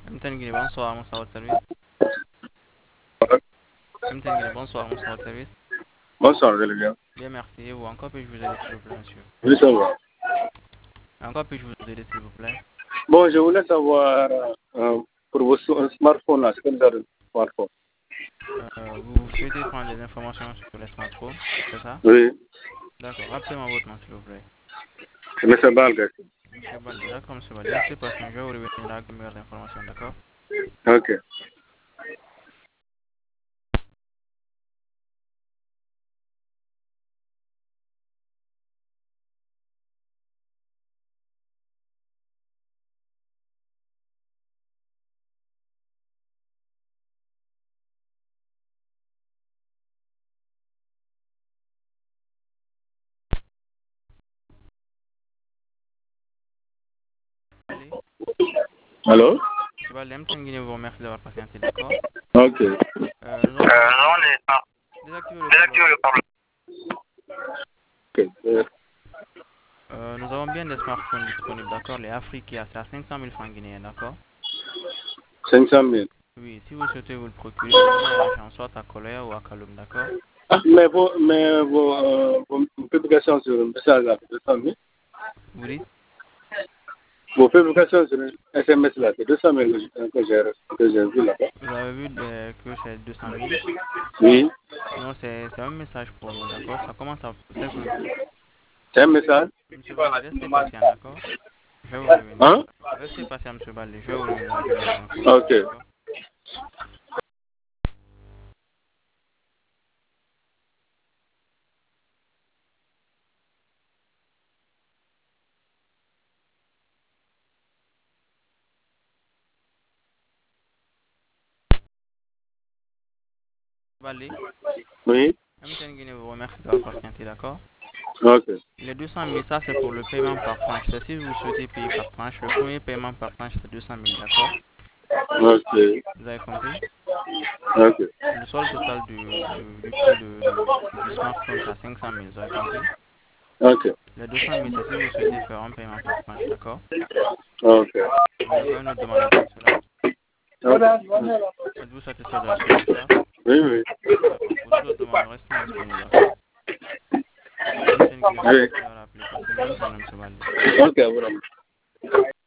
Mtengini, bonsoir, Moussa votre service. Mtengini, bonsoir, Moussa votre service. Bonsoir, vous allez bien? Bien, merci. Et vous, encore puis-je vous aider, s'il vous plaît, monsieur? Oui, ça va. Encore puis-je vous aider, s'il vous plaît? Bon, je voulais savoir, pour vos smartphones, là, c'est comme ça, le smartphone. Vous souhaitez prendre des informations sur les smartphones, c'est ça? Oui, D'accord. Rappelez-moi votre nom, s'il vous plaît. c'est M. Balga. Monsieur Balde, d'accord, monsieur Balde. Restez patient, je vais vous revenir avec de meilleures informations, d'accord? Ok. Allez. Allô? Monsieur Balde, Mtengini vous remercie d'avoir patienté, d'accord? Ok. Nous allons Non, on est pas. désactiver le Désactivez parleur. le parlement. Ok. Nous avons bien des smartphones disponibles, d'accord? Les Africa, c'est à 500 000 francs guinéens, d'accord? 500 000. Oui, si vous souhaitez vous le procurer, venez à l'agence, soit à Colère ou à Kaloum, d'accord? Ah, vos publications sur le message, là, c'est 200 000. Vous dites? Vos publications sur le SMS, là, c'est 200 000 que j'ai vu là-bas. Vous avez vu que c'est 200 000? Oui. Non, c'est un message pour nous, d'accord? Ça commence à... C'est un message? Monsieur Balde, restez patient, d'accord? Je vais vous revenir. Hein? Restez patient, monsieur Balde, je vais vous revenir avec de meilleures informations, Ok. d'accord? Balde, Oui. MTN Guinée vous remercie d'avoir patienté, d'accord? Ok. Les 200 000, ça c'est pour le paiement par tranche. C'est si vous souhaitez payer par tranche. Le premier paiement par tranche, c'est 200 000, d'accord? Ok. Vous avez compris? Ok. Le solde total du prix du smartphone, c'est à 500 000, vous avez compris? Ok. Les 200 000, c'est si vous souhaitez faire un paiement par tranche, d'accord? Ok. Vous n'avez pas une autre demande à part cela? Ok. Êtes-vous satisfait de la suite des charges? Oui, oui. D'accord. Pour toute autre demande, restez disponible, d'accord? MTN Guinée vous Oui. remercie d'avoir appelé. Passez une bonne journée, M. Balde. Ok, voilà.